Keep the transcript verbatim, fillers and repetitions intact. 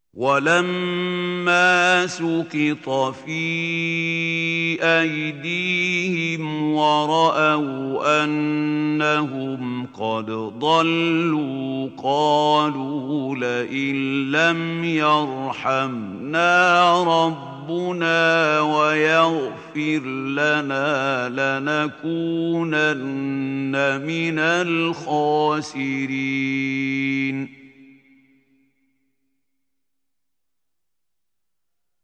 وَلَمَّا سُقِطَ فِي أَيْدِيهِمْ وَرَأَوْا أَنَّهُمْ قَدْ ضَلُّوا قَالُوا لَئِن لَّمْ يَرْحَمْنَا رَبُّنَا وَيَغْفِرْ لَنَا لَنَكُونَنَّ مِنَ الْخَاسِرِينَ